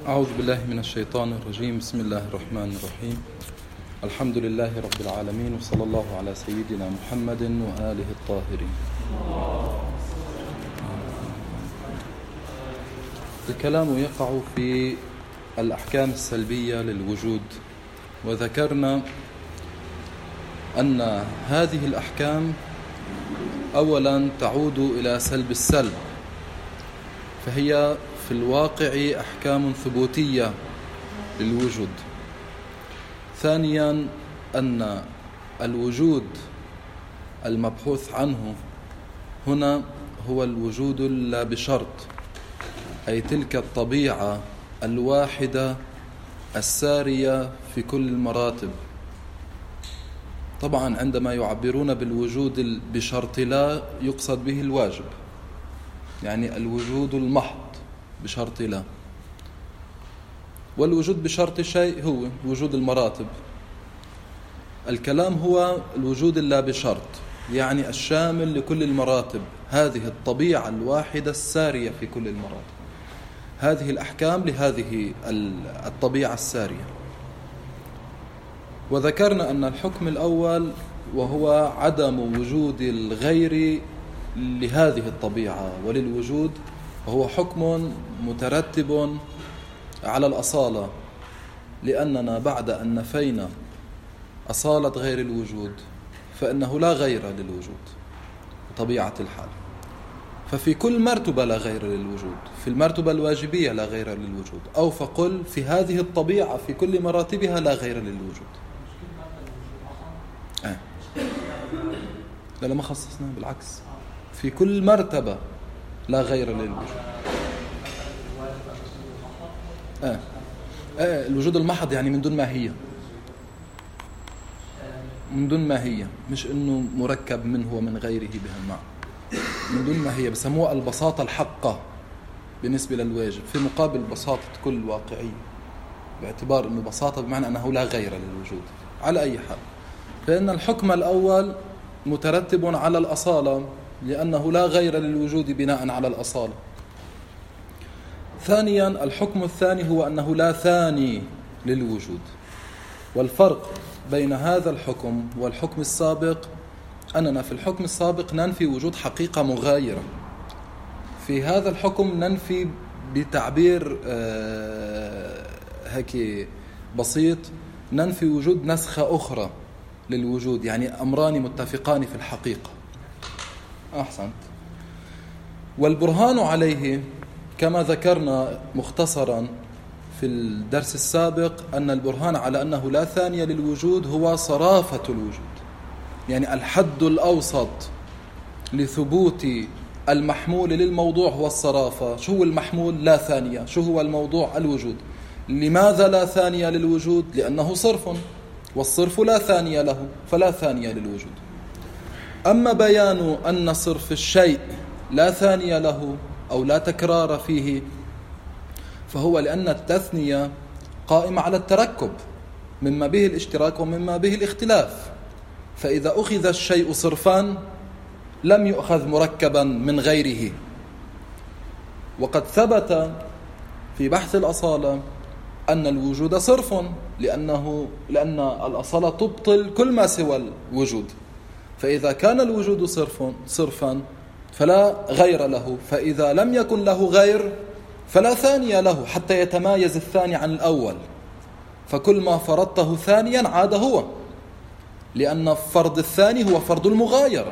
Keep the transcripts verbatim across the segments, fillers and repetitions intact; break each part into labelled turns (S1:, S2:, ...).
S1: أعوذ بالله من الشيطان الرجيم. بسم الله الرحمن الرحيم. الحمد لله رب العالمين، وصلى الله على سيدنا محمد وآله الطاهرين. الكلام يقع في الأحكام السلبية للوجود، وذكرنا أن هذه الأحكام أولا تعود إلى سلب السلب، فهي في الواقع أحكام ثبوتية للوجود. ثانيا أن الوجود المبحوث عنه هنا هو الوجود لا بشرط، أي تلك الطبيعة الواحدة السارية في كل المراتب. طبعا عندما يعبرون بالوجود بشرط لا يقصد به الواجب، يعني الوجود المحض بشرط لا. والوجود بشرط شيء هو وجود المراتب. الكلام هو الوجود اللا بشرط، يعني الشامل لكل المراتب، هذه الطبيعة الواحدة السارية في كل المراتب، هذه الأحكام لهذه الطبيعة السارية. وذكرنا أن الحكم الأول وهو عدم وجود الغير لهذه الطبيعة وللوجود، وهو حكم مترتب على الأصالة، لأننا بعد أن نفينا أصالة غير الوجود فإنه لا غير للوجود بطبيعة الحال. ففي كل مرتبة لا غير للوجود، في المرتبة الواجبية لا غير للوجود، أو فقل في هذه الطبيعة في كل مراتبها لا غير للوجود. آه. لا ما خصصنا، بالعكس في كل مرتبة لا غير للوجود. آه. آه. الوجود المحض يعني من دون ماهية، من دون ماهية، مش إنه مركب منه ومن غيره بهالمعنى، من دون ماهية، بسموها البساطة الحقة بالنسبة للواجب، في مقابل بساطة كل واقعية، باعتبار إنه بساطة بمعنى أنه لا غير للوجود. على أي حال، فإن الحكم الأول مترتب على الأصالة، لأنه لا غير للوجود بناء على الأصالة. ثانيا الحكم الثاني هو أنه لا ثاني للوجود. والفرق بين هذا الحكم والحكم السابق أننا في الحكم السابق ننفي وجود حقيقة مغايرة، في هذا الحكم ننفي بتعبير آه هيك بسيط، ننفي وجود نسخة أخرى للوجود، يعني أمران متفقان في الحقيقة. أحسنت. والبرهان عليه كما ذكرنا مختصرا في الدرس السابق أن البرهان على أنه لا ثانية للوجود هو صرافة الوجود، يعني الحد الأوسط لثبوت المحمول للموضوع هو الصرافة. شو هو المحمول؟ لا ثانية. شو هو الموضوع؟ الوجود. لماذا لا ثانية للوجود؟ لأنه صرف، والصرف لا ثانية له، فلا ثانية للوجود. أما بيان أن صرف الشيء لا ثانية له أو لا تكرار فيه، فهو لأن التثنية قائمة على التركب مما به الاشتراك ومما به الاختلاف. فإذا أخذ الشيء صرفا لم يؤخذ مركبا من غيره. وقد ثبت في بحث الأصالة أن الوجود صرف، لأنه لأن الأصالة تبطل كل ما سوى الوجود. فإذا كان الوجود صرف صرفا فلا غير له، فإذا لم يكن له غير فلا ثانية له حتى يتمايز الثاني عن الأول. فكل ما فرضته ثانيا عاد هو، لأن فرض الثاني هو فرض المغايرة.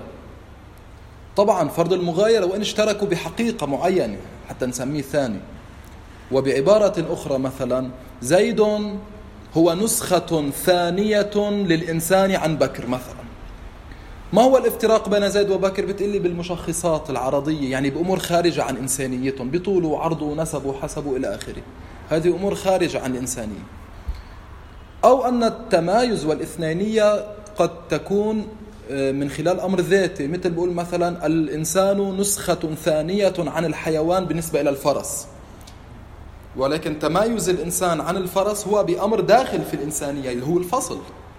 S1: طبعا فرض المغايرة وإن اشتركوا بحقيقة معينة حتى نسميه ثاني. وبعبارة أخرى مثلا زيد هو نسخة ثانية للإنسان عن بكر مثلا. ما هو الافتراق بين زيد وبكر؟ بتقلي بالمشخصات العرضية، يعني بأمور خارجة عن إنسانيتهم، بطوله وعرضه ونسبه وحسبه إلى آخره. هذه أمور خارجة عن الإنسانية. أو أن التمايز والإثنينية قد تكون من خلال أمر ذاتي، مثل بقول مثلا الإنسان نسخة ثانية عن الحيوان بالنسبة إلى الفرس، ولكن تمايز الإنسان عن الفرس هو بأمر داخل في الإنسانية اللي هو الفصل.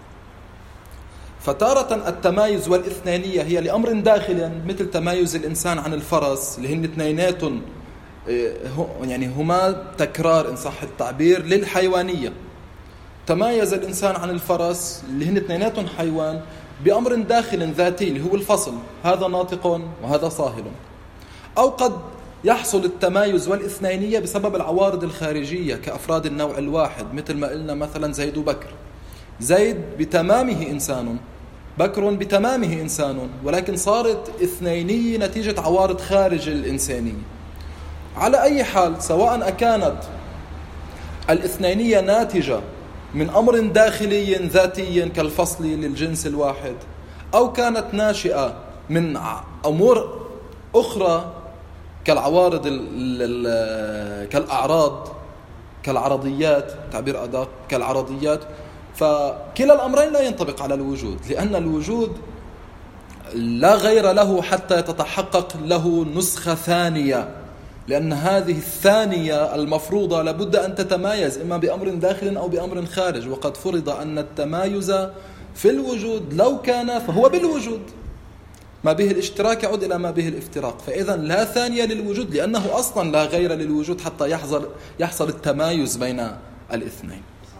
S1: فتارة التمايز والإثنانية هي لأمر داخل، مثل تمايز الإنسان عن الفرس اللي هن اثنينات يعني هما تكرار إن صح التعبير للحيوانية. تمايز الإنسان عن الفرس اللي هن اثنيناتهم حيوان بأمر داخل ذاتي اللي هو الفصل، هذا ناطق وهذا صاهل. أو قد يحصل التمايز والإثنينية بسبب العوارض الخارجية كأفراد النوع الواحد، مثل ما قلنا مثلا زيد وبكر. زيد بتمامه إنسان، بكر بتمامه إنسان، ولكن صارت إثنينية نتيجة عوارض خارج الإنسانية. على أي حال، سواء أكانت الإثنينية ناتجة من أمر داخلي ذاتي كالفصل للجنس الواحد، أو كانت ناشئة من أمور أخرى كالعوارض كالأعراض كالعرضيات، تعبير أدق كالعرضيات، فكلا الأمرين لا ينطبق على الوجود، لأن الوجود لا غير له حتى تتحقق له نسخة ثانية، لأن هذه الثانية المفروضة لابد أن تتمايز إما بأمر داخل أو بأمر خارج، وقد فرض أن التمايز في الوجود لو كان فهو بالوجود، ما به الاشتراك يعود إلى ما به الافتراق. فإذا لا ثانية للوجود، لأنه أصلا لا غير للوجود حتى يحصل يحصل التمايز بين الاثنين.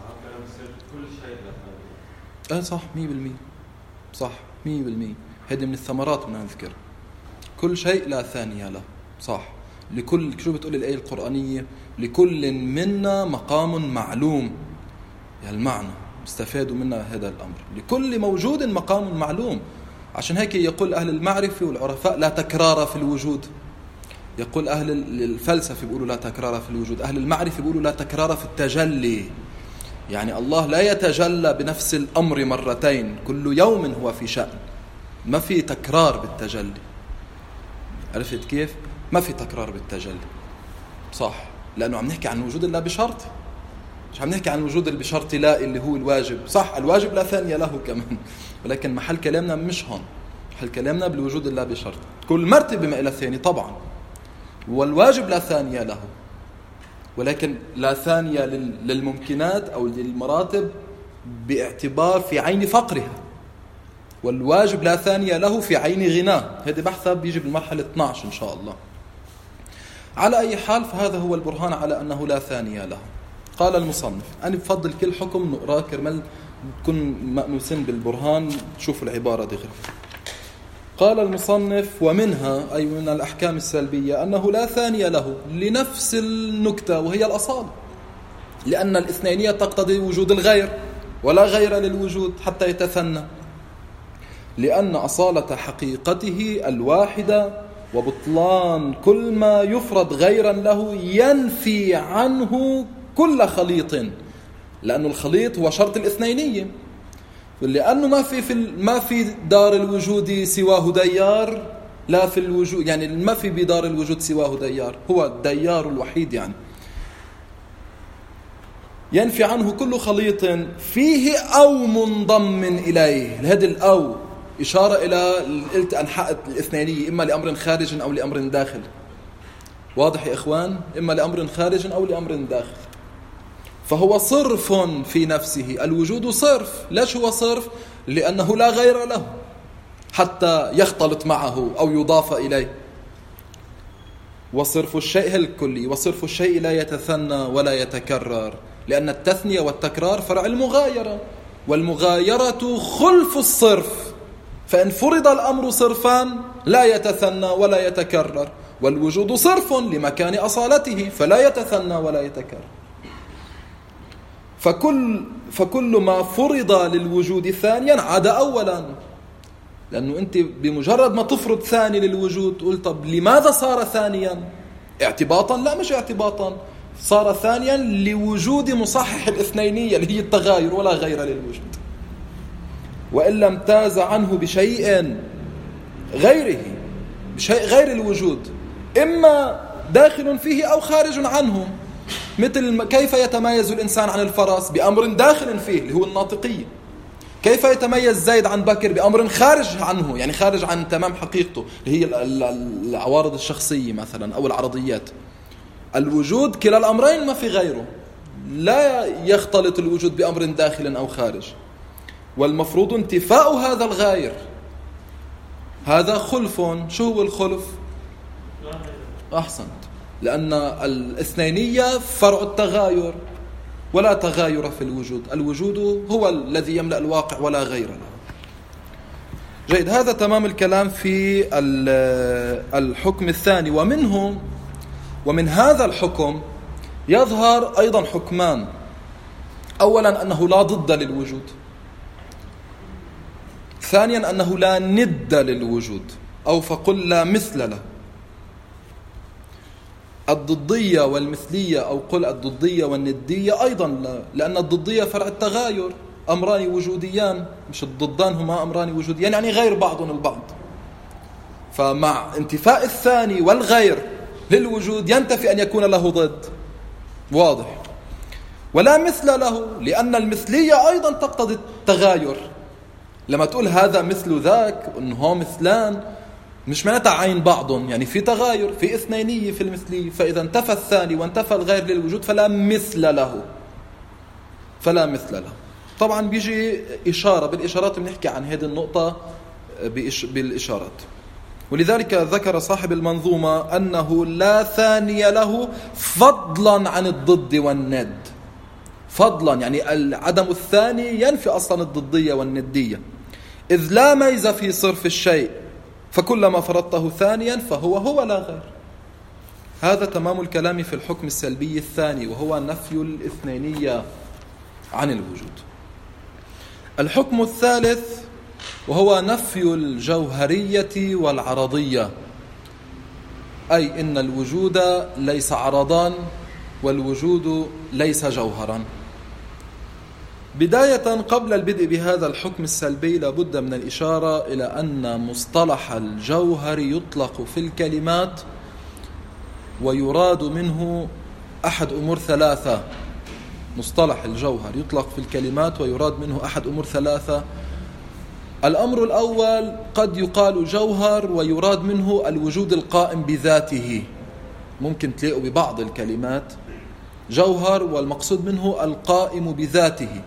S1: أه صح مية بالمية، صح مية بالمية. هذه من الثمرات من نذكر كل شيء لا ثانية له، صح. لكل، شو بتقول الآية القرآنية؟ لكل منا مقام معلوم. يعني المعنى استفادوا منا هذا الأمر، لكل موجود مقام معلوم. عشان هيك يقول أهل المعرفة والعرفاء لا تكرار في الوجود. يقول أهل الفلسفة بيقولوا لا تكرار في الوجود، أهل المعرفة بيقولوا لا تكرار في التجلي. يعني الله لا يتجلى بنفس الأمر مرتين، كل يوم هو في شأن، ما في تكرار بالتجلي. عرفت كيف؟ ما في تكرار بالتجلي، صح، لأنه عم نحكي عن وجود الله بشرط، مش عم نحكي عن وجود اللي بشرط لا اللي هو الواجب. صح، الواجب لا ثانية له كمان، ولكن محل كلامنا مش هون، محل كلامنا بالوجود الله بشرط. كل مرتبة ما إلى ثاني طبعا، والواجب لا ثانية له، ولكن لا ثانية للممكنات أو للمراتب باعتبار في عين فقرها، والواجب لا ثانية له في عين غناه. هذا بحثها بيجي بالمرحلة اثني عشر إن شاء الله. على أي حال، فهذا هو البرهان على أنه لا ثانية له. قال المصنف، أنا بفضل كل حكم نقرأ كرمال نكون مأنوسين بالبرهان، تشوفوا العبارة دي غير. قال المصنف: ومنها، أي من الأحكام السلبية، أنه لا ثانية له لنفس النكتة وهي الأصالة، لأن الاثنينية تقتضي وجود الغير، ولا غير للوجود حتى يتثنى، لأن أصالة حقيقته الواحدة، وبطلان كل ما يفرض غيرا له ينفي عنه كل خليط، لأن الخليط هو شرط الاثنينية، لأنه ما في في ما في دار الوجود سواه ديار، لا في الوجود يعني ما في بدار الوجود سواه ديار، هو الديار الوحيد. يعني ينفي عنه كل خليط فيه أو منضم إليه. هذا الأو إشارة إلى قلت أنحاء الاثنينية، إما لأمر خارج أو لأمر داخل. واضح يا إخوان؟ إما لأمر خارج أو لأمر داخل. فهو صرف في نفسه، الوجود صرف. ليش هو صرف؟ لأنه لا غير له حتى يختلط معه أو يضاف إليه. وصرف الشيء الكلي، وصرف الشيء لا يتثنى ولا يتكرر، لأن التثنية والتكرار فرع المغايرة، والمغايرة خلف الصرف. فإن فرض الأمر صرفان لا يتثنى ولا يتكرر، والوجود صرف لمكان أصالته فلا يتثنى ولا يتكرر. فكل, فكل ما فرض للوجود ثانيا عاد أولا، لأنه أنت بمجرد ما تفرض ثاني للوجود تقول طب لماذا صار ثانيا؟ اعتباطا؟ لا، مش اعتباطا، صار ثانيا لوجود مصحح الاثنينية اللي هي التغاير، ولا غير للوجود. وإلا امتاز عنه بشيء غيره، بشيء غير الوجود، إما داخل فيه أو خارج عنه. مثل كيف يتميز الإنسان عن الفرس؟ بأمر داخل فيه اللي هو الناطقية. كيف يتميز زيد عن بكر؟ بأمر خارج عنه، يعني خارج عن تمام حقيقته اللي هي العوارض الشخصية مثلا أو العرضيات. الوجود كلا الأمرين ما في غيره، لا يختلط الوجود بأمر داخل أو خارج، والمفروض انتفاء هذا الغاير. هذا خلف. شو هو الخلف؟ أحسنت، لأن الاثنينية فرع التغاير، ولا تغاير في الوجود، الوجود هو الذي يملأ الواقع ولا غير له. جيد، هذا تمام الكلام في الحكم الثاني. ومنه ومن هذا الحكم يظهر أيضا حكمان. أولا أنه لا ضد للوجود، ثانيا أنه لا ند للوجود، أو فقل لا مثل له. الضدية والمثلية، أو قل الضدية والندية أيضا لا، لأن الضدية فرع التغاير، أمران وجوديان، مش الضدان هما أمران وجوديان يعني غير بعضهم البعض. فمع انتفاء الثاني والغير للوجود ينتفي أن يكون له ضد، واضح. ولا مثل له، لأن المثلية أيضا تقتضي التغاير. لما تقول هذا مثل ذاك إنه مثلان، مش معناتها عين بعضهم، يعني في تغاير، في اثنينية في المثلية. فإذا انتفى الثاني وانتفى الغير للوجود فلا مثل له، فلا مثل له. طبعا بيجي إشارة، بالإشارات بنحكي عن هذه النقطة بالإشارات. ولذلك ذكر صاحب المنظومة أنه لا ثاني له فضلا عن الضد والند. فضلا يعني عدم الثاني ينفي أصلا الضدية والندية، إذ لا ميز في صرف الشيء، فكلما فرضته ثانيا فهو هو لا غير. هذا تمام الكلام في الحكم السلبي الثاني، وهو نفي الاثنينية عن الوجود. الحكم الثالث وهو نفي الجوهرية والعرضية، أي إن الوجود ليس عرضان والوجود ليس جوهرا. بداية قبل البدء بهذا الحكم السلبي لابد من الإشارة إلى أن مصطلح الجوهر يطلق في الكلمات ويراد منه أحد أمور ثلاثة. مصطلح الجوهر يطلق في الكلمات ويراد منه أحد أمور ثلاثة. الأمر الأول، قد يقال جوهر ويراد منه الوجود القائم بذاته. ممكن تلاقوا ببعض الكلمات جوهر والمقصود منه القائم بذاته،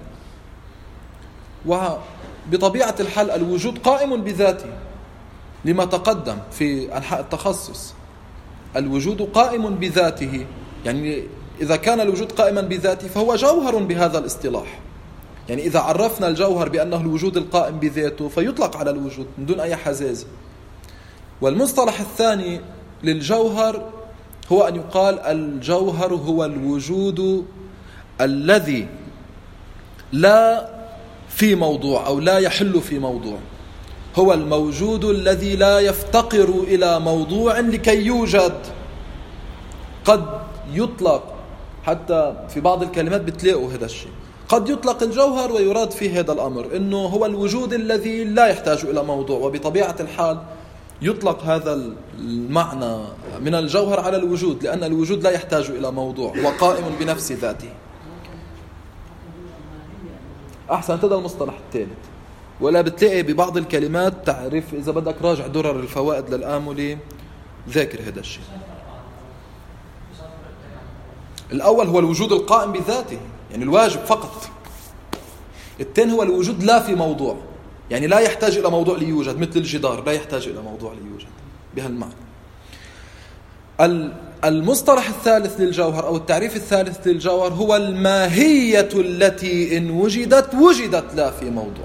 S1: وبطبيعة الحال الوجود قائم بذاته لما تقدم في أنحاء التخصص. الوجود قائم بذاته، يعني إذا كان الوجود قائما بذاته فهو جوهر بهذا الاصطلاح. يعني إذا عرفنا الجوهر بأنه الوجود القائم بذاته فيطلق على الوجود من دون أي حزازة. والمصطلح الثاني للجوهر هو أن يقال الجوهر هو الوجود الذي لا في موضوع أو لا يحل في موضوع، هو الموجود الذي لا يفتقر إلى موضوع لكي يوجد. قد يطلق حتى في بعض الكلمات بتلاقوا هذا الشيء، قد يطلق الجوهر ويراد فيه هذا الأمر إنه هو الوجود الذي لا يحتاج إلى موضوع، وبطبيعة الحال يطلق هذا المعنى من الجوهر على الوجود، لأن الوجود لا يحتاج إلى موضوع وقائم بنفس ذاته. أحسن، هذا المصطلح الثالث. ولا بتلاقي ببعض الكلمات تعرف، إذا بدك راجع درر الفوائد للآملي ذاكر هذا الشيء. الأول هو الوجود القائم بذاته، يعني الواجب فقط. الثاني هو الوجود لا في موضوع، يعني لا يحتاج إلى موضوع ليوجد، مثل الجدار لا يحتاج إلى موضوع ليوجد، بهالمعنى. المصطلح الثالث للجوهر أو التعريف الثالث للجوهر هو الماهية التي إن وجدت وجدت لا في موضوع.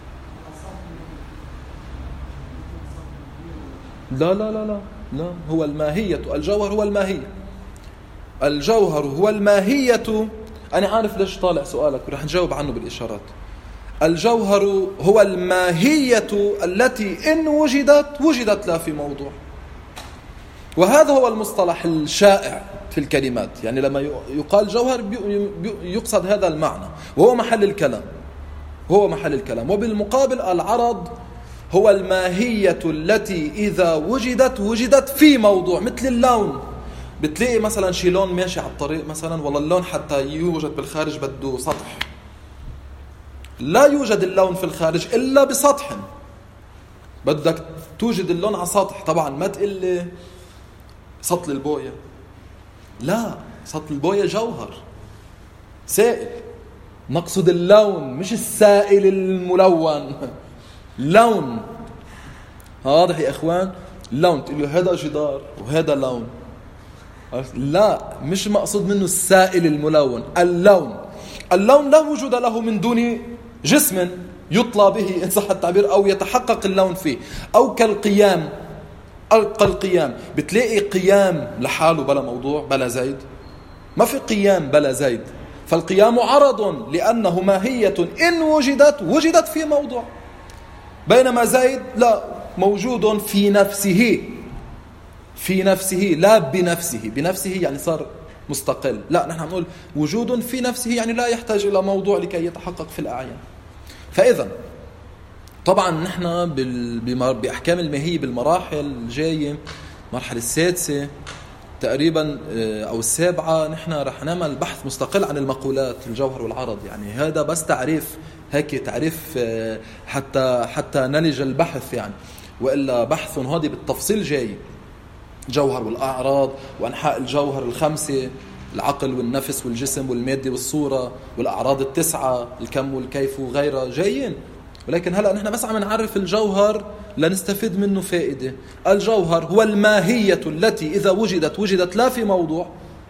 S1: لا لا لا لا لا هو الماهية. الجوهر هو الماهية. الجوهر هو الماهية. أنا عارف ليش طالع سؤالك ورح نجاوب عنه بالإشارات. الجوهر هو الماهية التي إن وجدت وجدت لا في موضوع. وهذا هو المصطلح الشائع في الكلمات، يعني لما يقال جوهر يقصد هذا المعنى، وهو محل الكلام هو محل الكلام. وبالمقابل العرض هو الماهية التي إذا وجدت وجدت في موضوع، مثل اللون. بتلاقي مثلا شي لون ماشي على الطريق مثلا، والله اللون حتى يوجد بالخارج بده سطح. لا يوجد اللون في الخارج إلا بسطح. بدك توجد اللون على سطح. طبعا ما تقل سطل البوية، لا، سطل البوية جوهر سائل. نقصد اللون مش السائل الملون، لون. واضح يا إخوان؟ لون. تقول له هذا جدار وهذا لون. لا، مش مقصود منه السائل الملون، اللون. اللون لا وجود له من دون جسم يطلى به إن صح التعبير، أو يتحقق اللون فيه. أو كالقيام، ألقى القيام، بتلاقي قيام لحاله بلا موضوع بلا زيد، ما في قيام بلا زيد. فالقيام عرض لأنه ماهية إن وجدت وجدت في موضوع، بينما زيد لا، موجود في نفسه، في نفسه لا بنفسه. بنفسه يعني صار مستقل، لا، نحن نقول وجود في نفسه يعني لا يحتاج إلى موضوع لكي يتحقق في الأعيان. فإذا طبعا نحن بأحكام الماهية بالمراحل الجاية، المرحلة السادسة تقريبا أو السابعة، نحن رح نعمل بحث مستقل عن المقولات الجوهر والعرض. يعني هذا بس تعريف، هيك تعريف حتى حتى نلج البحث يعني، وإلا بحث هذه بالتفصيل جاي. جوهر والأعراض وأنحاء الجوهر الخمسة، العقل والنفس والجسم والمادة والصورة، والأعراض التسعة، الكم والكيف وغيرها جايين. ولكن هلأ نحن بس عم نعرف الجوهر لنستفيد منه فائدة. الجوهر هو الماهية التي إذا وجدت وجدت لا في موضوع،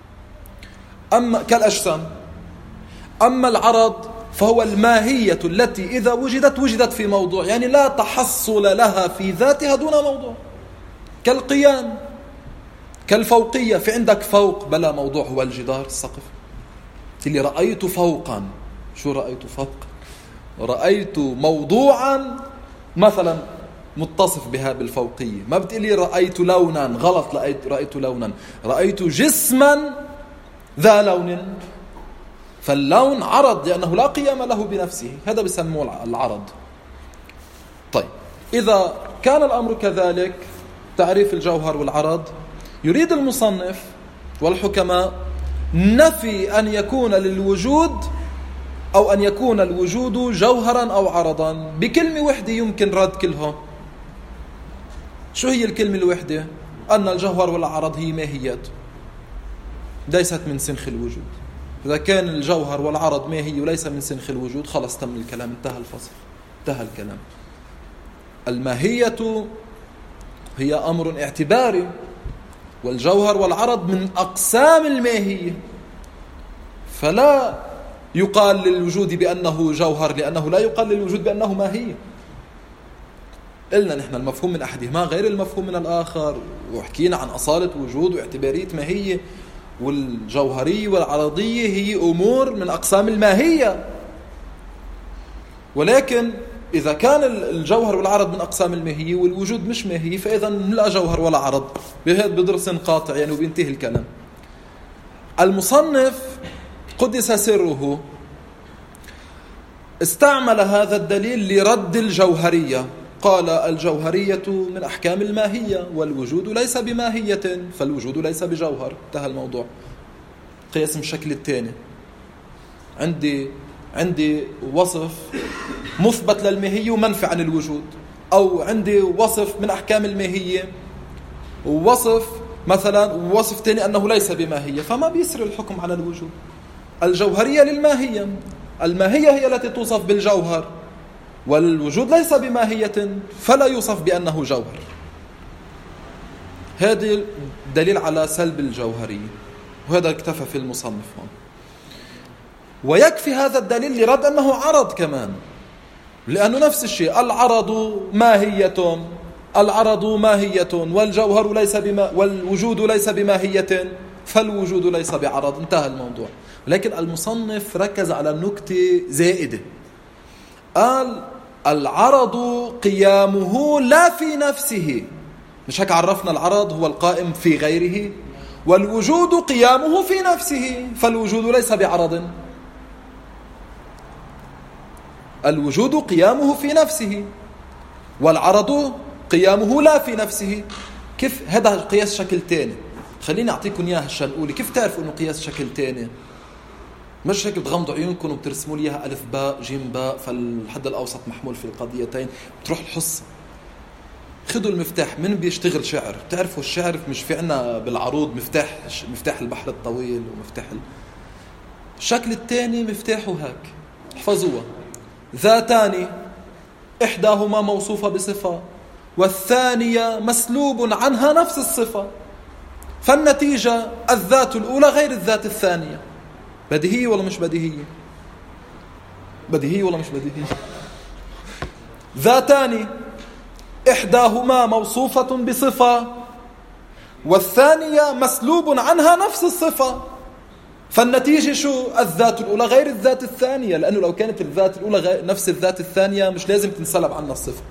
S1: أما كالأجسام. أما العرض فهو الماهية التي إذا وجدت وجدت في موضوع، يعني لا تحصل لها في ذاتها دون موضوع. كالقيام، كالفوقية، في عندك فوق بلا موضوع هو الجدار السقف. اللي رأيت فوقا، شو رأيت فوقا؟ رأيت موضوعا مثلا متصف بها بالفوقية. ما بتقلي رأيت لونا، غلط، رأيت, رأيت لونا، رأيت جسما ذا لون. فاللون عرض لأنه لا قيام له بنفسه، هذا بسموه العرض. طيب، إذا كان الأمر كذلك، تعريف الجوهر والعرض، يريد المصنف والحكماء نفي أن يكون للوجود أو أن يكون الوجود جوهرا أو عرضا بكلمة وحدة يمكن رد كلها. شو هي الكلمة الوحدة؟ أن الجوهر والعرض هي ماهيات ليست من سنخ الوجود. إذا كان الجوهر والعرض ماهي وليس من سنخ الوجود، خلص تم الكلام، انتهى الفصل، انتهى الكلام. الماهية هي أمر اعتباري، والجوهر والعرض من أقسام الماهية، فلا يقال للوجود بأنه جوهر لأنه لا يقال للوجود بأنه ماهية. قلنا نحن المفهوم من أحدهما غير المفهوم من الآخر، وحكينا عن أصالة وجود واعتبارية ماهية، والجوهرية والعرضية هي أمور من أقسام الماهية. ولكن إذا كان الجوهر والعرض من أقسام الماهية والوجود مش ماهية، فإذا لا جوهر ولا عرض، بهذا بدرس قاطع يعني، وبينتهي الكلام. المصنف قدس سره استعمل هذا الدليل لرد الجوهرية. قال الجوهرية من أحكام الماهية، والوجود ليس بماهية، فالوجود ليس بجوهر. انتهى الموضوع. قياس من الشكل الثاني، عندي عندي وصف مثبت للماهية ومنفي عن الوجود، أو عندي وصف من أحكام الماهية ووصف مثلا ووصف ثاني أنه ليس بماهية، فما بيسر الحكم على الوجود. الجوهرية للماهية، الماهية هي التي توصف بالجوهر، والوجود ليس بماهية فلا يوصف بأنه جوهر. هذا دليل على سلب الجوهرية، وهذا اكتفى في المصنف هون. ويكفي هذا الدليل لرد أنه عرض كمان، لأنه نفس الشيء، العرض ماهية، العرض ماهية، والجوهر ليس بما والوجود ليس بماهية، فالوجود ليس بعرض. انتهى الموضوع. لكن المصنف ركز على نكتة زائدة، قال العرض قيامه لا في نفسه. مش هيك عرفنا العرض هو القائم في غيره، والوجود قيامه في نفسه، فالوجود ليس بعرض. الوجود قيامه في نفسه، والعرض قيامه لا في نفسه. كيف هذا قياس شكل تاني؟ خليني أعطيكم إياه عشان أقول كيف تعرفوا إنه قياس شكل تاني. مش هيك بتغمضوا عيونكم وبترسموا لي إياها ألف باء جيم باء، فالحد الأوسط محمول في القضيتين، بتروح الحصة. خذوا المفتاح. من بيشتغل شعر؟ بتعرفوا الشعر مش في عنا بالعروض مفتاح مفتاح البحر الطويل ومفتاح الشكل الثاني مفتاحه هيك، احفظوها. ذاتان إحداهما موصوفة بصفة، والثانية مسلوب عنها نفس الصفة. فالنتيجة الذات الأولى غير الذات الثانية. بديهية ولا مش بديهية؟ بديهية ولا مش بديهية؟ ذاتان إحداهما موصوفة بصفة والثانية مسلوب عنها نفس الصفة، فالنتيجة شو؟ الذات الأولى غير الذات الثانية، لأنه لو كانت الذات الأولى نفس الذات الثانية مش لازم تنسلب عنها الصفة.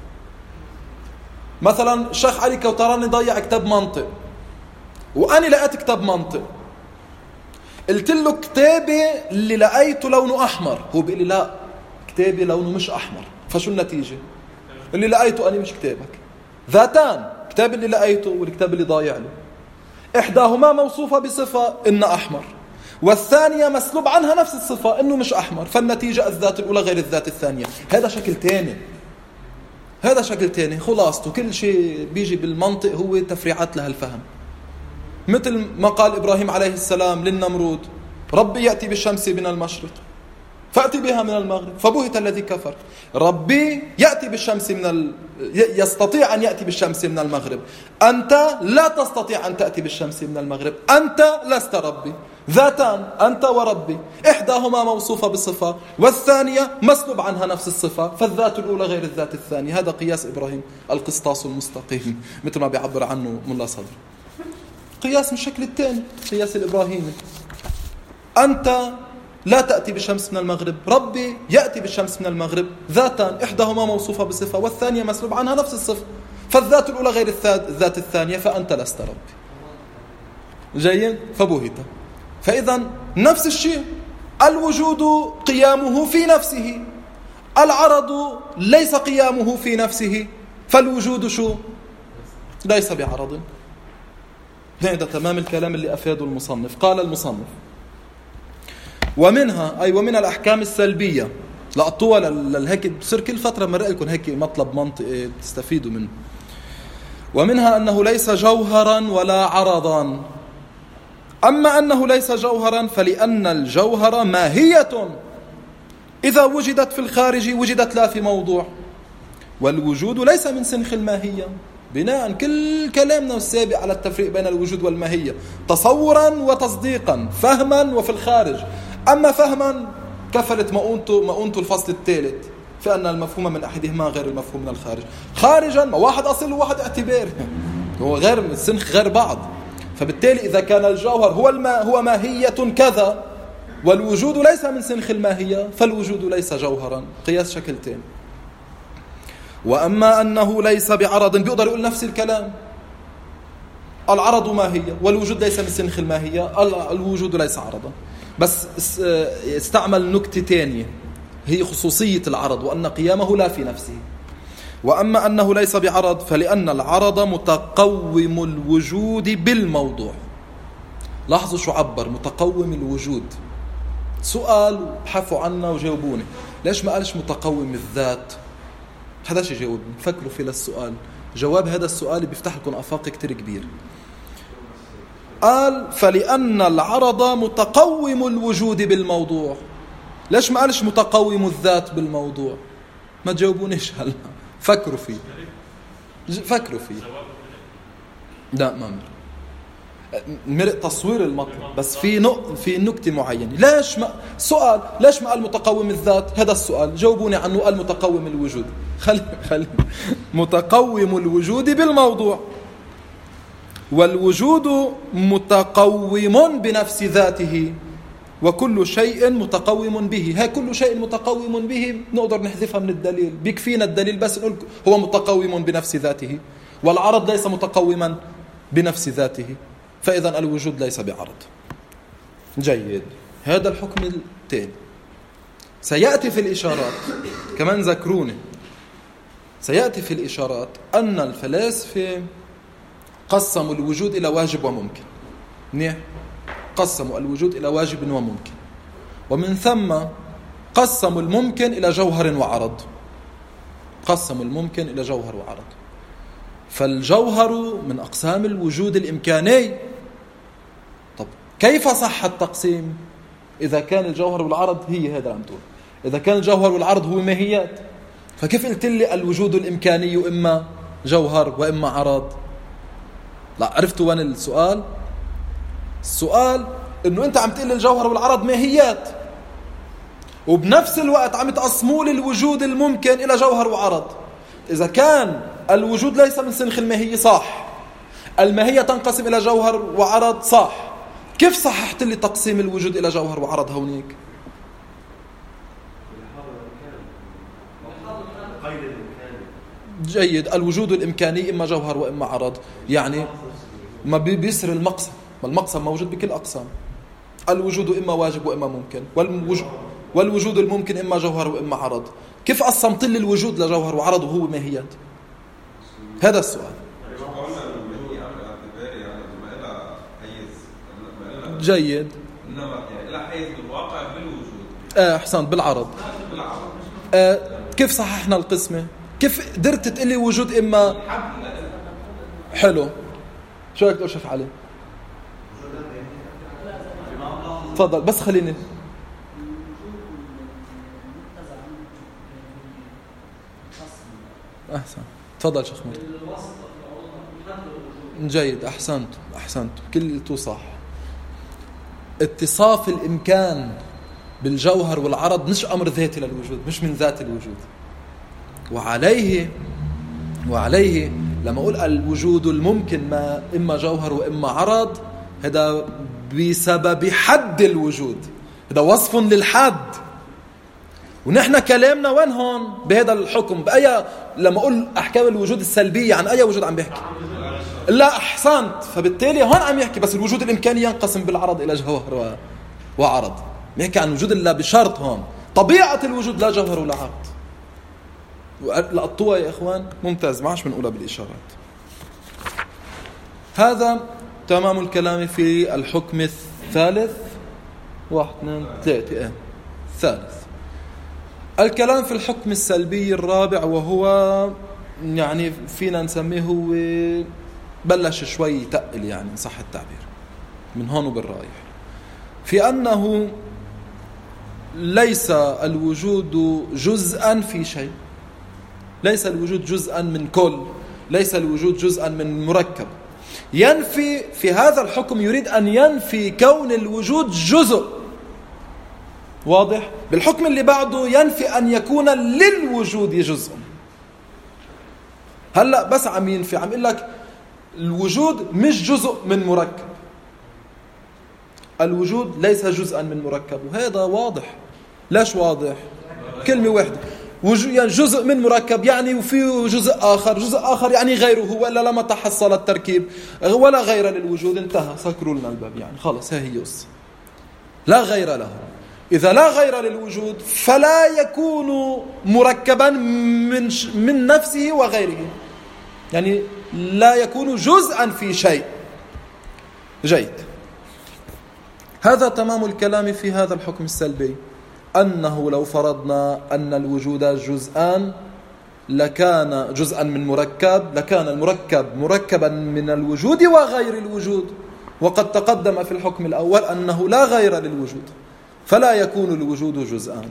S1: مثلا الشيخ علي كوتراني ضيع كتاب منطق وأنا لقيت كتاب منطق، قلت له كتابي اللي لقيته لونه أحمر، هو بيقول لي لا كتابي لونه مش أحمر، فشو النتيجة؟ اللي لقيته أنا مش كتابك. ذاتان، كتاب اللي لقيته والكتاب اللي ضايع له، إحداهما موصوفة بصفة إنه أحمر والثانية مسلوب عنها نفس الصفة إنه مش أحمر، فالنتيجة الذات الأولى غير الذات الثانية. هذا شكل تاني، هذا شكل تاني خلاصته كل شيء بيجي بالمنطق هو تفريعات لهالفهم. مثل ما قال إبراهيم عليه السلام للنمرود: ربي يأتي بالشمس من المشرق فأتي بها من المغرب فبهت الذي كفر. ربي يأتي بالشمس من ال... يستطيع أن يأتي بالشمس من المغرب، أنت لا تستطيع أن تأتي بالشمس من المغرب، أنت لست ربي. ذاتان أنت وربي، إحداهما موصوفة بصفة والثانية مسلوب عنها نفس الصفة، فالذات الأولى غير الذات الثانية. هذا قياس إبراهيم القسطاس المستقيم مثل ما بيعبر عنه ملا صدر. قياس من الشكل الثاني، قياس الإبراهيمي: أنت لا تأتي بالشمس من المغرب، ربي يأتي بالشمس من المغرب، ذاتان إحداهما موصوفة بصفة والثانية مسلوب عنها نفس الصفة، فالذات الأولى غير الذات الثانية، فأنت لست ربي. جيد؟ فبهت. فإذا نفس الشيء، الوجود قيامه في نفسه، العرض ليس قيامه في نفسه، فالوجود شو؟ ليس بعرض. هذا تمام الكلام اللي أفاده المصنف. قال المصنف: ومنها أي ومن الأحكام السلبية، لأطول للهيك بصير كل فترة مرة لكم هيك مطلب منطقي تستفيدوا منه. ومنها أنه ليس جوهرا ولا عرضا. أما أنه ليس جوهرا فلأن الجوهر ماهية إذا وجدت في الخارج وجدت لا في موضوع، والوجود ليس من سنخ الماهية. بناء كل كلامنا السابق على التفريق بين الوجود والماهية، تصورا وتصديقا، فهما وفي الخارج. أما فهما كفلت مؤونته مؤونته الفصل الثالث، فأن المفهوم من أحدهما غير المفهوم من الخارج. خارجا ما واحد أصل وواحد اعتبار، هو غير السنخ غير بعض. فبالتالي إذا كان الجوهر هو الماء هو ماهية كذا والوجود ليس من سنخ الماهية، فالوجود ليس جوهرا. قياس شكلتين. وأما أنه ليس بعرض، بيقدر يقول نفس الكلام: العرض ماهية والوجود ليس من سنخ الماهية، الوجود ليس عرضا، بس استعمل نكتة تانية هي خصوصية العرض وأن قيامه لا في نفسه. وأما أنه ليس بعرض فلأن العرض متقوم الوجود بالموضوع. لاحظوا شو عبر: متقوم الوجود. سؤال بحثوا عنه وجاوبوني، ليش ما قالش متقوم الذات؟ هذا شيء جاوبني، فكروا في للسؤال. جواب هذا السؤال بيفتح لكم آفاق كتير كبير. قال: فلأن العرض متقوم الوجود بالموضوع. ليش ما قالش متقوم الذات بالموضوع؟ ما تجاوبونيش هلا، فكروا فيه، فكروا فيه. لا ما مر مرق تصوير المطلب، بس في نق في نكتة معينة. ليش ما سؤال ليش ما قال متقوم الذات؟ هذا السؤال جاوبوني عنه. قال متقوم الوجود. خلي خلي متقوم الوجود بالموضوع، والوجود متقوم بنفس ذاته، وكل شيء متقوم به. ها كل شيء متقوم به نقدر نحذفها من الدليل، بيكفينا الدليل بس نقول هو متقوم بنفس ذاته، والعرض ليس متقوما بنفس ذاته، فإذا الوجود ليس بعرض. جيد. هذا الحكم الثاني. سيأتي في الإشارات كمان، ذكروني، سيأتي في الإشارات أن الفلاسفة قسموا الوجود إلى واجب وممكن. منيح؟ قسموا الوجود إلى واجب وممكن، ومن ثم قسموا الممكن إلى جوهر وعرض. قسموا الممكن إلى جوهر وعرض. فالجوهر من أقسام الوجود الإمكاني. طب كيف صح التقسيم إذا كان الجوهر والعرض هي هذا عم تقول؟ إذا كان الجوهر والعرض هو ماهيات، فكيف قلت لي الوجود الإمكاني إما جوهر وإما عرض؟ لا، عرفتوا وين السؤال؟ السؤال إنه أنت عم تقول الجوهر والعرض ماهيات، وبنفس الوقت عم تقسموا لي الوجود الممكن إلى جوهر وعرض. إذا كان الوجود ليس من سنخ الماهية صح، الماهية تنقسم إلى جوهر وعرض صح، كيف صححت لي تقسيم الوجود إلى جوهر وعرض هونيك؟ جيد. الوجود الإمكاني إما جوهر وإما عرض، يعني ما بيسر المقسم، ما المقسم موجود بكل أقسام. الوجود إما واجب وإما ممكن، والوجود الممكن إما جوهر وإما عرض. كيف قسمت لي الوجود لجوهر وعرض وهو ماهيات؟ هذا السؤال. جيد.
S2: إنما يعني لا حيز بالواقع بالوجود.
S1: آه أحسن بالعرض. آه كيف صححنا القسمة؟ كيف قدرت تقلي وجود إما حلو؟ شو رأيك تقول شيخ علي؟ تفضل بس خليني. أحسن. تفضل شيخ مرتضى. جيد. أحسنت أحسنت كلته صح. اتصاف الإمكان بالجوهر والعرض مش أمر ذاتي للوجود، مش من ذات الوجود. وعليه وعليه لما أقول الوجود الممكن ما إما جوهر وإما عرض، هذا بسبب حد الوجود، هذا وصف للحد. ونحن كلامنا وين هون بهذا الحكم؟ بأي لما أقول أحكام الوجود السلبية عن أي وجود عم بيحكي؟ لا أحسنت. فبالتالي هون عم يحكي بس الوجود الإمكاني ينقسم بالعرض إلى جوهر وعرض. بيحكي عن وجود الله بشرط هون طبيعة الوجود لا جوهر ولا عرض. لقطوها يا إخوان؟ ممتاز. ما عادش بنقولها بالإشارات. هذا تمام الكلام في الحكم الثالث. واحد اثنين ثلاثة إيه الثالث. الكلام في الحكم السلبي الرابع، وهو يعني فينا نسميه هو بلش شوي يتقل، يعني صح التعبير، من هون وبالرايح، في أنه ليس الوجود جزءا في شيء، ليس الوجود جزءا من كل، ليس الوجود جزءا من مركب. ينفي في هذا الحكم، يريد أن ينفي كون الوجود جزء. واضح؟ بالحكم اللي بعده ينفي أن يكون للوجود جزء. هلأ بس عم ينفي، عم يقول لك الوجود مش جزء من مركب، الوجود ليس جزءا من مركب. وهذا واضح. ليش واضح؟ كلمة واحدة، يعني جزء من مركب يعني وفيه جزء آخر، جزء آخر يعني غيره، وإلا لما تحصل التركيب ولا غير للوجود. انتهى، سكروا لنا الباب، يعني خلص هي يوس لا غير له. إذا لا غير للوجود فلا يكون مركبا من من نفسه وغيره، يعني لا يكون جزءا في شيء. جيد. هذا تمام الكلام في هذا الحكم السلبي، أنه لو فرضنا أن الوجود جزءان لكان جزءا من مركب، لكان المركب مركبا من الوجود وغير الوجود. وقد تقدم في الحكم الأول أنه لا غير للوجود، فلا يكون الوجود جزءان.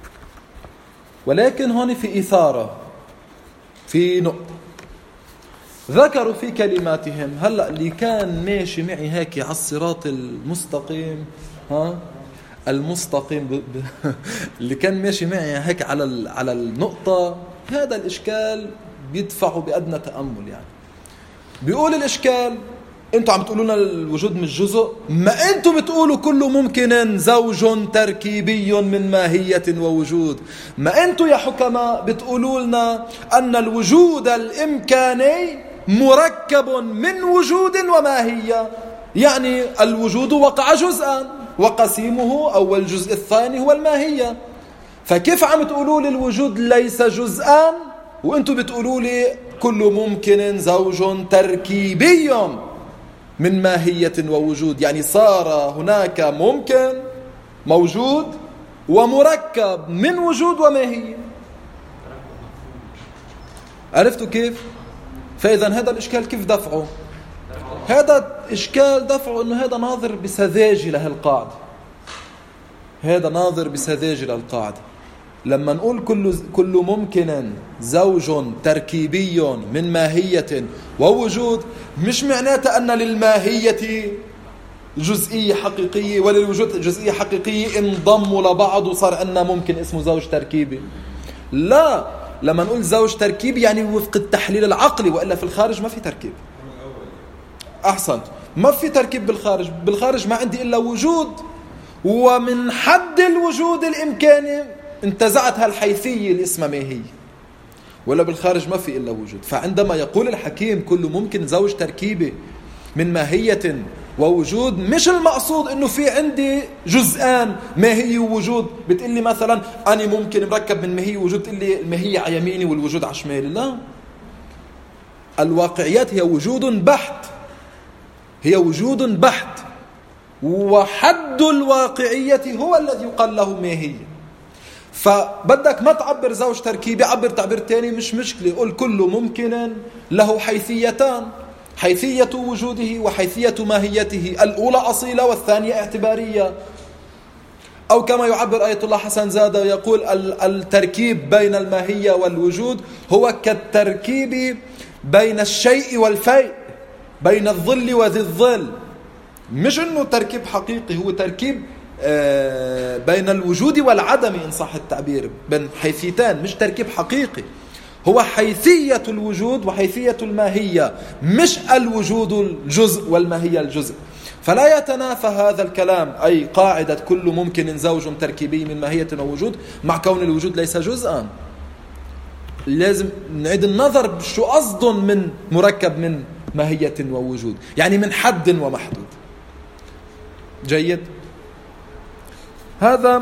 S1: ولكن هون في إثارة، في نقطة ذكروا في كلماتهم. هلأ اللي كان ماشي معي هيك على الصراط المستقيم، ها المستقيم ب... ب... اللي كان ماشي معي هيك على ال... على النقطة، هذا الإشكال بيدفعه بأدنى تأمل. يعني بيقول الإشكال أنتوا عم تقولوا لنا الوجود مش جزء، ما أنتوا بتقولوا كل ممكن زوج تركيبي من ماهية ووجود. ما أنتوا يا حكماء بتقولوا لنا أن الوجود الإمكاني مركب من وجود وماهية، يعني الوجود وقع جزءا وقسيمه أو الجزء الثاني هو الماهية. فكيف عم تقولوا لي الوجود ليس جزءا وأنتوا بتقولوا لي كل ممكن زوج تركيبي من ماهية ووجود؟ يعني صار هناك ممكن موجود ومركب من وجود وماهية. عرفتوا كيف؟ فإذا هذا الإشكال كيف دفعه؟ هذا إشكال دفعه أنه هذا ناظر بسذاجة لهالقاعدة، هذا ناظر بسذاجة للقاعدة. لما نقول كل كل ممكن زوج تركيبي من ماهية ووجود، مش معناته أن للماهية جزئية حقيقية، وللوجود جزئية حقيقية انضموا لبعض وصار عندنا ممكن اسمه زوج تركيبي. لا، لما نقول زوج تركيبي يعني وفق التحليل العقلي، وإلا في الخارج ما في تركيب. أحسنت، ما في تركيب بالخارج. بالخارج ما عندي إلا وجود، ومن حد الوجود الإمكاني انتزعت هالحيثية اللي اسمها ماهية، ولا بالخارج ما في إلا وجود. فعندما يقول الحكيم كل ممكن زوج تركيبي من ماهية ووجود، مش المقصود إنه في عندي جزءان ماهية ووجود. بتقلي مثلا أنا ممكن مركب من ماهية ووجود، تقلي الماهية على يميني والوجود على شمالي. لا، الواقعيات هي وجود بحت، هي وجود بحت، وحد الواقعية هو الذي يقال له ماهية. فبدك ما تعبر زوج تركيبي، عبر تعبير تاني مش مشكلة، قل كل ممكن له حيثيتان، حيثية وجوده وحيثية ماهيته، الأولى أصيلة والثانية اعتبارية. أو كما يعبر آية الله حسن زادة يقول التركيب بين الماهية والوجود هو كالتركيب بين الشيء والفيء، بين الظل وذي الظل. مش إنه تركيب حقيقي، هو تركيب بين الوجود والعدم إن صح التعبير، بين حيثيتان، مش تركيب حقيقي. هو حيثية الوجود وحيثية الماهية، مش الوجود الجزء والماهية الجزء. فلا يتنافى هذا الكلام، أي قاعدة كل ممكن زوج تركيبي من ماهية ووجود، مع كون الوجود ليس جزءا. لازم نعيد النظر شو قصد من مركب من ماهية ووجود، يعني من حد ومحدود. جيد. هذا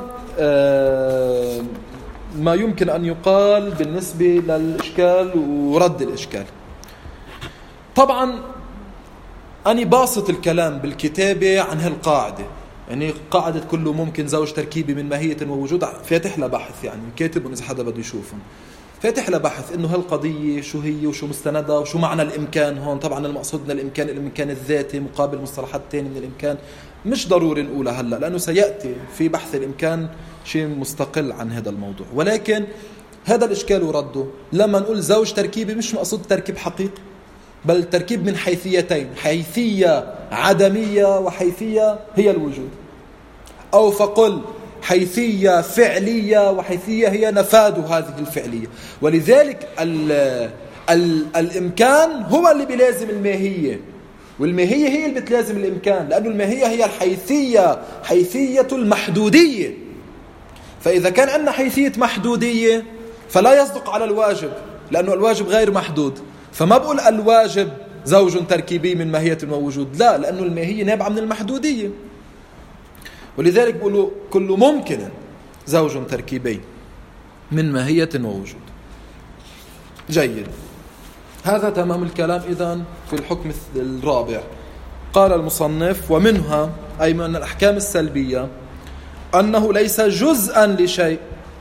S1: ما يمكن أن يقال بالنسبة للإشكال ورد الإشكال. طبعا أنا باسط الكلام بالكتابة عن هالقاعدة، يعني قاعدة كل ممكن زوج تركيبي من ماهية ووجود، فاتح لها بحث، يعني كاتب إذا حدا بده يشوفهم، فاتح لها بحث إنه هالقضية شو هي وشو مستندها وشو معنى الإمكان هون. طبعا المقصود من الإمكان الإمكان الذاتي مقابل مصطلحات تاني من الإمكان، مش ضروري نقولها هلا لأنه سيأتي في بحث الإمكان شيء مستقل عن هذا الموضوع. ولكن هذا الإشكال ورده، لما نقول زوج تركيبي مش مقصود تركيب حقيقي، بل تركيب من حيثيتين، حيثية عدمية وحيثية هي الوجود، أو فقل حيثية فعلية وحيثية هي نفاذ هذه الفعلية. ولذلك ال ال الإمكان هو اللي بيلازم الماهية، والماهية هي اللي بتلازم الإمكان، لأن الماهية هي الحيثية، حيثية المحدودية. فإذا كان عندنا حيثية محدودية فلا يصدق على الواجب، لأنه الواجب غير محدود. فما بقول الواجب زوج تركيبي من ماهية ووجود، لا، لأنه الماهية نابعة من المحدودية. ولذلك بقولوا كل ممكن زوج تركيبي من ماهية ووجود. جيد. هذا تمام الكلام. إذن في الحكم الرابع قال المصنف ومنها أي من الأحكام السلبية أنه ليس جزءا لشيء،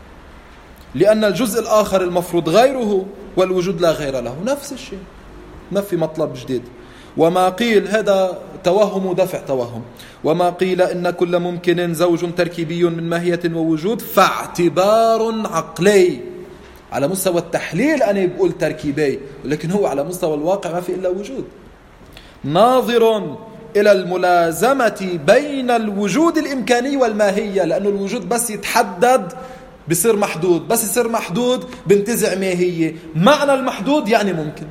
S1: لأن الجزء الآخر المفروض غيره والوجود لا غير له. نفس الشيء، ما في مطلب جديد. وما قيل هذا توهم ودفع توهم. وما قيل إن كل ممكن زوج تركيبي من ماهية ووجود فاعتبار عقلي. على مستوى التحليل أنا بقول تركيبي، ولكن هو على مستوى الواقع ما في إلا وجود. ناظر إلى الملازمة بين الوجود الإمكاني والماهية، لأنه الوجود بس يتحدد بصير محدود، بس يصير محدود بانتزع ماهية. معنى المحدود يعني ممكن،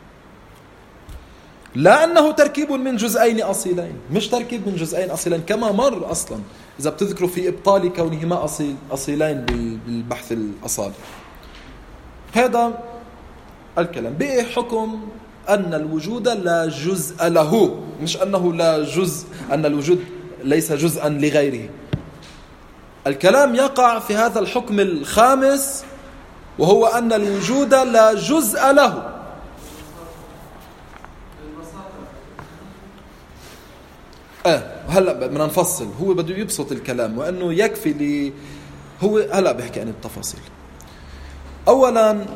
S1: لا أنه تركيب من جزئين أصيلين، مش تركيب من جزئين أصيلين كما مر أصلا إذا بتذكروا في إبطال كونهما أصيل أصيلين بالبحث الأصالي. هذا الكلام. بقي حكم أن الوجود لا جزء له، مش أنه لا جزء، أن الوجود ليس جزءا لغيره. الكلام يقع في هذا الحكم الخامس، وهو أن الوجود لا جزء له. اه هلا بدنا نفصل، هو بده يبسط الكلام وانه يكفي لي، هو هلا بحكي عن التفاصيل. اولا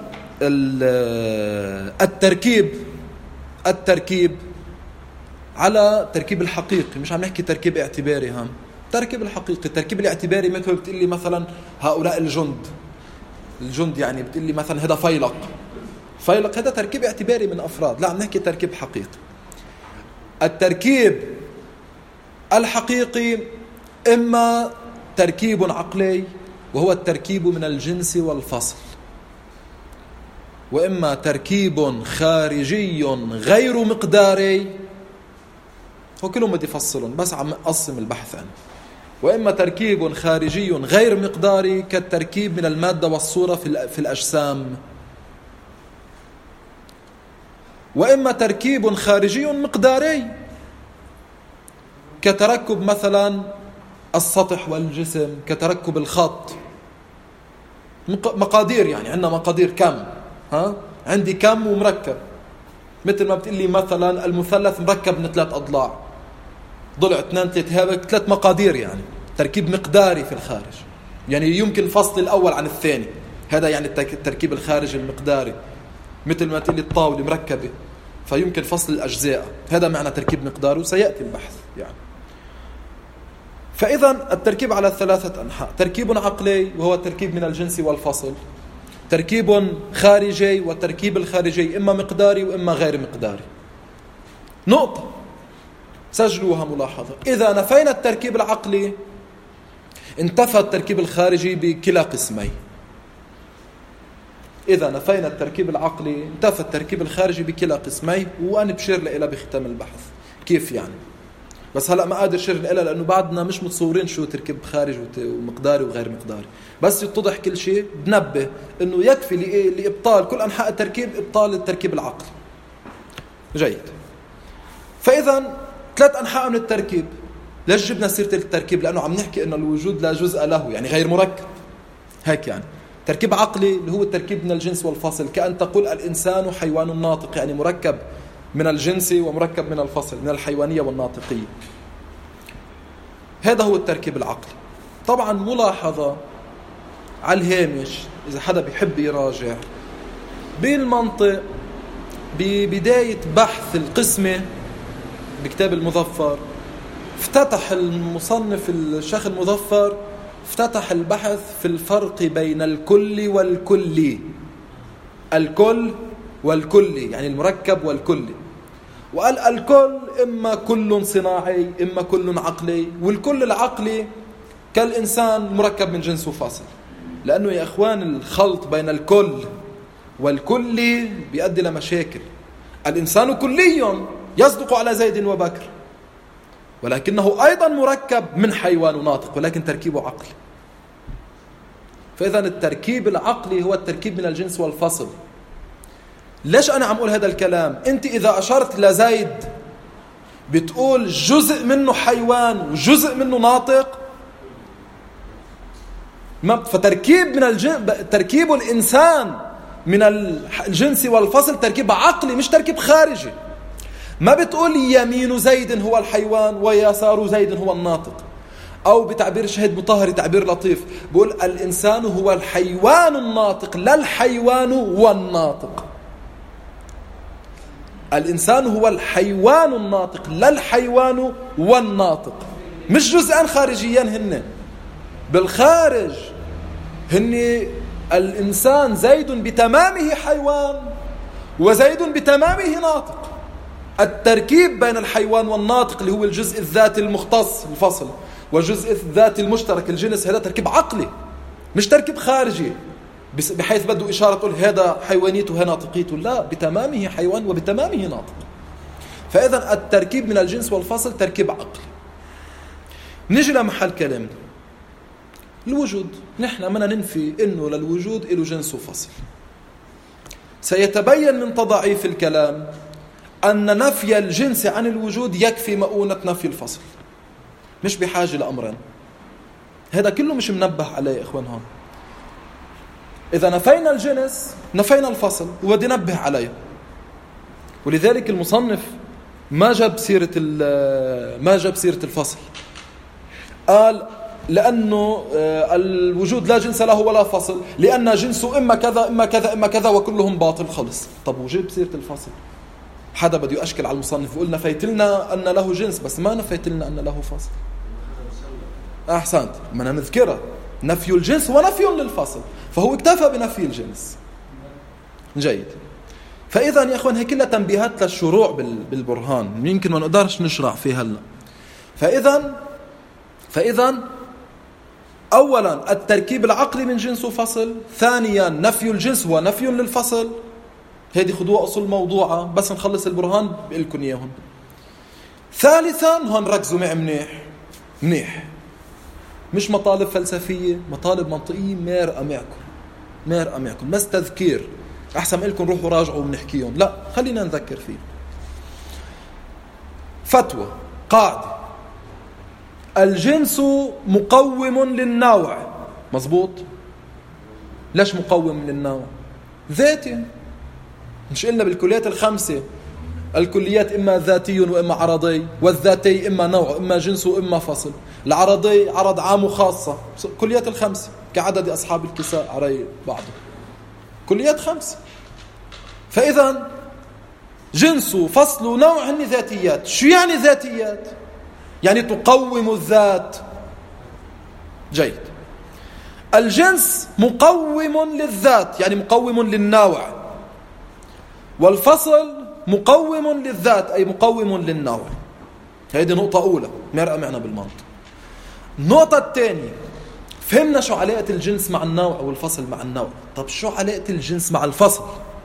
S1: التركيب التركيب على تركيب الحقيقي، مش عم نحكي تركيب اعتباري. هم تركيب الحقيقي، التركيب الاعتباري مثل بتقول لي مثلا هؤلاء الجند الجند يعني بتقول لي مثلا هذا فيلق فيلق هذا تركيب اعتباري من افراد. لا، عم نحكي تركيب حقيقي. التركيب الحقيقي إما تركيب عقلي وهو التركيب من الجنس والفصل، وإما تركيب خارجي غير مقداري، وكلهم بدي يفصلون بس عم أقسم البحث عنه. وإما تركيب خارجي غير مقداري كالتركيب من المادة والصورة في الأجسام، وإما تركيب خارجي مقداري كتركب مثلا السطح والجسم، كتركب الخط، مقادير، يعني عندنا مقادير كم، ها عندي كم ومركب، مثل ما بتقول لي مثلا المثلث مركب من ثلاث أضلاع، ضلع اثنين ثلاث هابك، ثلاث مقادير، يعني تركيب مقداري في الخارج، يعني يمكن فصل الأول عن الثاني، هذا يعني التركيب الخارجي المقداري. مثل ما تقول لي الطاولة مركبة فيمكن فصل الأجزاء، هذا معنى تركيب مقداري وسيأتي البحث يعني. فإذا التركيب على ثلاثة أنحاء: تركيب عقلي وهو التركيب من الجنس والفصل، تركيب خارجي والتركيب الخارجي إما مقداري وإما غير مقداري. نقطة سجلوها ملاحظة: إذا نفينا التركيب العقلي انتفى التركيب الخارجي بكلا قسمين. إذا نفينا التركيب العقلي انتفى التركيب الخارجي بكلا قسمين، وأنا بشير لها بختام البحث كيف يعني، بس هلأ ما قادر شير لها لأنه بعدنا مش متصورين شو تركيب خارجي ومقداري وغير مقداري. بس يتضح كل شيء بنبه إنه يكفي لإبطال كل أنحاء التركيب إبطال التركيب العقلي. جيد. فإذا ثلاث أنحاء من التركيب. ليش جبنا سيرة التركيب؟ لأنه عم نحكي إنه الوجود لا جزء له، يعني غير مركب، هيك يعني. تركيب عقلي اللي هو التركيب من الجنس والفصل، كأن تقول الإنسان حيوان ناطق، يعني مركب من الجنس ومركب من الفصل، من الحيوانية والناطقية. هذا هو التركيب العقلي. طبعا ملاحظة على الهامش إذا حدا بيحب يراجع بالمنطق، ببداية بحث القسمة بكتاب المظفر افتتح المصنف الشيخ المظفر افتتح البحث في الفرق بين الكل والكلي. الكل والكلي يعني المركب والكلي، وقال الكل إما كل صناعي إما كل عقلي، والكل العقلي كالإنسان مركب من جنس وفاصل. لأنه يا أخوان الخلط بين الكل والكلي بيؤدي لمشاكل. الإنسان كلي يصدق على زيد وبكر، ولكنه أيضا مركب من حيوان ناطق، ولكن تركيبه عقلي. فإذا التركيب العقلي هو التركيب من الجنس والفصل. ليش أنا عم أقول هذا الكلام؟ أنت إذا أشرت لزيد بتقول جزء منه حيوان وجزء منه ناطق، فتركيب من الجن... تركيب الإنسان من الجنس والفصل تركيب عقلي مش تركيب خارجي. ما بتقول يمين زيد هو الحيوان ويسار زيد هو الناطق، أو بتعبير شهيد مطهري تعبير لطيف بقول الإنسان هو الحيوان الناطق لا الحيوان والناطق. الإنسان هو الحيوان الناطق لا الحيوان والناطق، مش جزءان خارجيان هن. بالخارج هن الإنسان زيد بتمامه حيوان وزيد بتمامه ناطق. التركيب بين الحيوان والناطق اللي هو الجزء الذاتي المختص الفصل والجزء الذاتي المشترك الجنس، هذا تركيب عقلي مش تركيب خارجي بحيث بده إشارة تقول هذا حيوانيته وهذا ناطقيته، لا، بتمامه حيوان وبتمامه ناطق. فإذا التركيب من الجنس والفصل تركيب عقلي. نجي لمحل كلامنا الوجود. نحن بدنا ننفي إنه للوجود له جنس وفصل. سيتبين من تضعيف الكلام أن نفي الجنس عن الوجود يكفي مؤونة نفي الفصل، مش بحاجة لأمرين. هذا كله مش منبه عليه يا إخوان. هون إذا نفينا الجنس نفينا الفصل، وبدي نبه عليه. ولذلك المصنف ما جاب سيرة ما جاب سيرة الفصل، قال لأنه الوجود لا جنس له ولا فصل، لأن جنسه إما كذا إما كذا إما كذا وكلهم باطل. خلص. طب وجيب سيرة الفصل. حدا بده يأشكل على المصنف ويقول نفيت لنا أن له جنس بس ما نفيت لنا أن له فصل. أحسنت، ما نذكره نفي الجنس ونفي للفصل، فهو اكتفى بنفي الجنس. جيد. فإذا يا أخوان هي كلها تنبيهات للشروع بالبرهان، يمكن ما نقدرش نشرع فيه هلا. فإذا فإذا أولا التركيب العقلي من جنس وفصل، ثانيا نفي الجنس هو نفي للفصل. هذه خذوها أصول موضوعة، بس نخلص البرهان بقلكم إياهم. ثالثا هون ركزوا معي منيح منيح، مش مطالب فلسفية، مطالب منطقية مارقة معكم مارقة معكم، بس تذكير، أحسن لكم روحوا راجعوا ونحكيهم، لا خلينا نذكر فيه. فتوى قاعدة: الجنس مقوم للنوع. مزبوط؟ ليش مقوم للنوع؟ ذاتي. مش قلنا بالكليات الخمسة الكليات إما ذاتي وإما عرضي، والذاتي إما نوع إما جنس وإما فصل. العرضي عرض عام وخاصة، كليات الخمسة كعدد أصحاب الكساء على بعضه، كليات خمسة. فإذا جنس فصل ونوع هن ذاتيات. شو يعني ذاتيات؟ يعني تقوم الذات. جيد. الجنس مقوم للذات يعني مقوم للنوع، والفصل مقوم للذات أي مقوم للنوع. هذه نقطة أولى مرأة معنا بالمنطق. النقطة الثانية، فهمنا شو علاقة الجنس مع النوع والفصل مع النوع. طب شو علاقة الجنس مع الفصل؟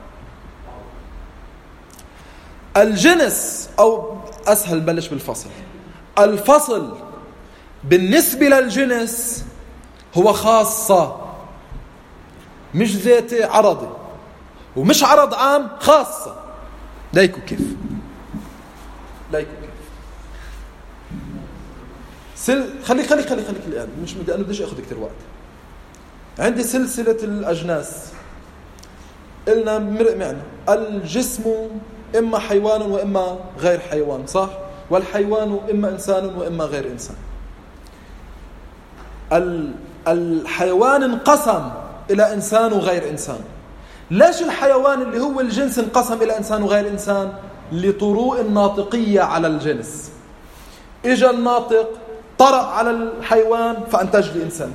S1: الجنس، أو أسهل بلش بالفصل. الفصل بالنسبة للجنس هو خاصة، مش ذاتي عرضي، ومش عرض عام، خاصة. ليكو كيف ليكو كيف سل... خلي خلي خلي خلي الآن مش بدي، أنا بديش أخذ كتير وقت. عندي سلسلة الأجناس، قلنا مرق معنا الجسم إما حيوان وإما غير حيوان، صح؟ والحيوان إما إنسان وإما غير إنسان. الحيوان انقسم إلى إنسان وغير إنسان. ليش الحيوان اللي هو الجنس انقسم إلى إنسان وغير إنسان؟ لطروء الناطقية على الجنس. إجا الناطق طرأ على الحيوان فأنتج لي إنسان،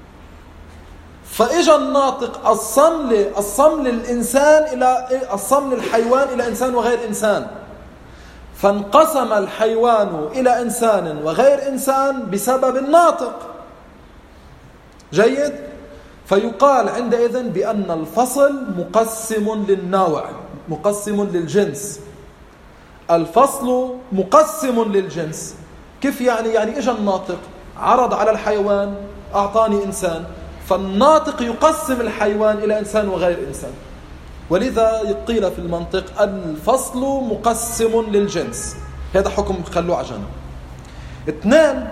S1: فإجا الناطق الصم الصم الإنسان إلى الصم الحيوان إلى إنسان وغير إنسان، فانقسم الحيوان إلى إنسان وغير إنسان بسبب الناطق. جيد؟ فيقال عندئذ بأن الفصل مقسم للنوع، مقسم للجنس. الفصل مقسم للجنس. كيف يعني؟ يعني إجا الناطق عرض على الحيوان أعطاني إنسان، فالناطق يقسم الحيوان إلى إنسان وغير إنسان. ولذا قيل في المنطق الفصل مقسم للجنس. هذا حكم خلوه على جنب. اثنان،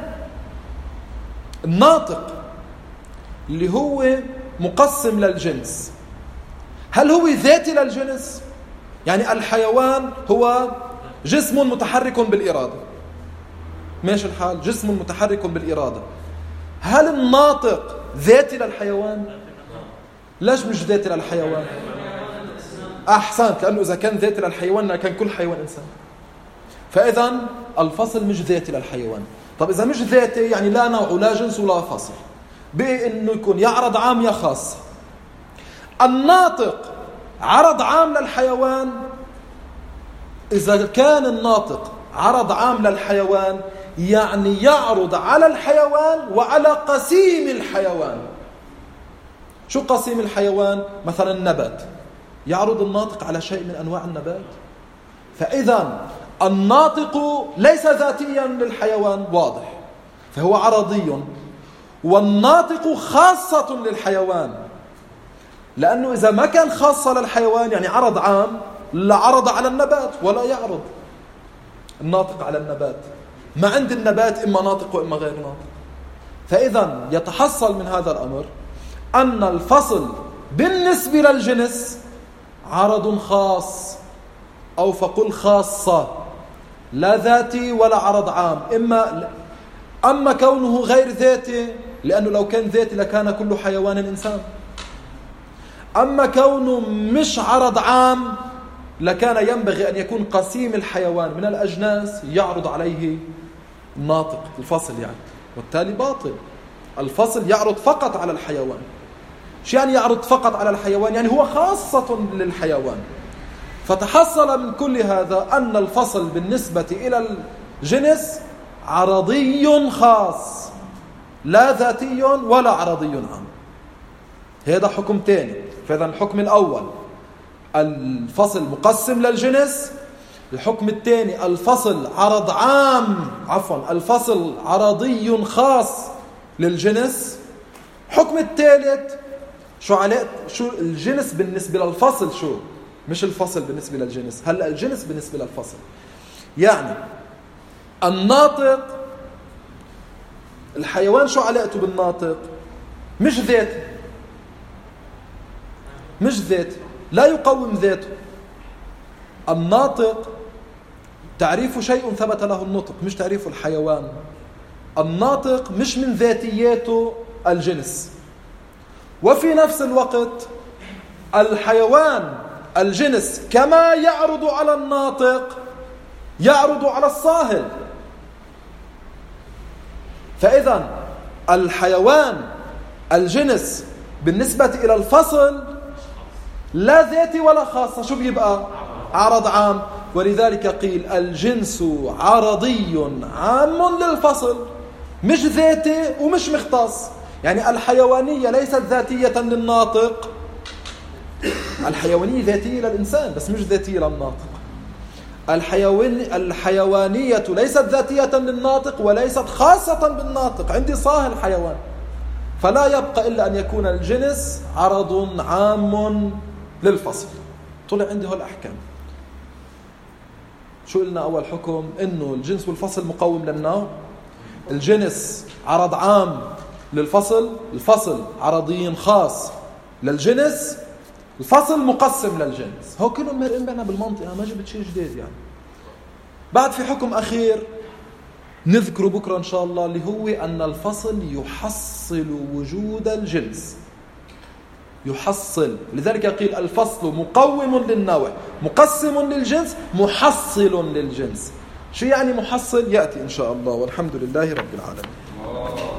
S1: الناطق اللي هو مقسم للجنس، هل هو ذاتي للجنس؟ يعني الحيوان هو جسم متحرك بالإرادة، ماشي الحال، جسم متحرك بالإرادة. هل الناطق ذاتي للحيوان؟ ليش مش ذاتي للحيوان؟ أحسنت، لأنه إذا كان ذاتي للحيوان كان كل حيوان إنسان. فإذا الفصل مش ذاتي للحيوان. طب إذا مش ذاتي يعني لا نوع ولا جنس ولا فصل، بإيه إنه يكون يا عرض عام يا خاص. الناطق عرض عام للحيوان، إذا كان الناطق عرض عام للحيوان يعني يعرض على الحيوان وعلى قسيم الحيوان. شو قسيم الحيوان؟ مثلا النبات، يعرض الناطق على شيء من أنواع النبات. فإذا الناطق ليس ذاتيا للحيوان، واضح، فهو عرضي. والناطق خاصة للحيوان، لأنه إذا ما كان خاصة للحيوان يعني عرض عام لعرض على النبات، ولا يعرض الناطق على النبات. ما عند النبات إما ناطق وإما غير ناطق. فإذا يتحصل من هذا الأمر أن الفصل بالنسبة للجنس عرض خاص، أو فقل خاصة، لا ذاتي ولا عرض عام. إما أما كونه غير ذاتي، لأنه لو كان ذاتي لكان كل حيوان إنسان. أما كونه مش عرض عام لكان ينبغي أن يكون قسيم الحيوان من الأجناس يعرض عليه الناطق، الفصل يعني، والتالي باطل. الفصل يعرض فقط على الحيوان. شو يعني يعرض فقط على الحيوان؟ يعني هو خاصة للحيوان. فتحصل من كل هذا أن الفصل بالنسبة إلى الجنس عرضي خاص لا ذاتي ولا عرضي عام. هذا حكم تاني. فإذا الحكم الأول الفصل مقسم للجنس، الحكم الثاني الفصل عرض عام عفوا الفصل عرضي خاص للجنس. الحكم الثالث شو علاقة شو الجنس بالنسبة للفصل، شو مش الفصل بالنسبة للجنس. هلا الجنس بالنسبة للفصل يعني الناطق، الحيوان شو علاقته بالناطق؟ مش ذاتي، مش ذاتي، لا يقوم ذاته. الناطق تعريف شيء ثبت له النطق، مش تعريف الحيوان. الناطق مش من ذاتياته الجنس، وفي نفس الوقت الحيوان الجنس كما يعرض على الناطق يعرض على الصاهل. فإذا الحيوان الجنس بالنسبة إلى الفصل لا ذاتي ولا خاصة، شو بيبقى؟ عرض عام. ولذلك قيل الجنس عرضي عام للفصل، مش ذاتي ومش مختص. يعني الحيوانية ليست ذاتية للناطق، الحيوانية ذاتية للإنسان بس مش ذاتية للناطق. الحيوان الحيوانية ليست ذاتية للناطق وليست خاصة بالناطق. عندي صاهل حيوان، فلا يبقى إلا أن يكون الجنس عرض عام للفصل. طلع عندي هالأحكام. شو قلنا أول حكم؟ إنه الجنس والفصل مقوم للنوع، الجنس عرض عام للفصل، الفصل عرضي خاص للجنس، الفصل مقسم للجنس. هو كلهم مرقين بينا بالمنطقة، ما جبت شيء جديد يعني. بعد في حكم أخير نذكره بكرة إن شاء الله، اللي هو أن الفصل يحصل وجود الجنس. يحصل، لذلك قيل الفصل مقوم للنوع مقسم للجنس محصل للجنس. شو يعني محصل؟ يأتي إن شاء الله، والحمد لله رب العالمين.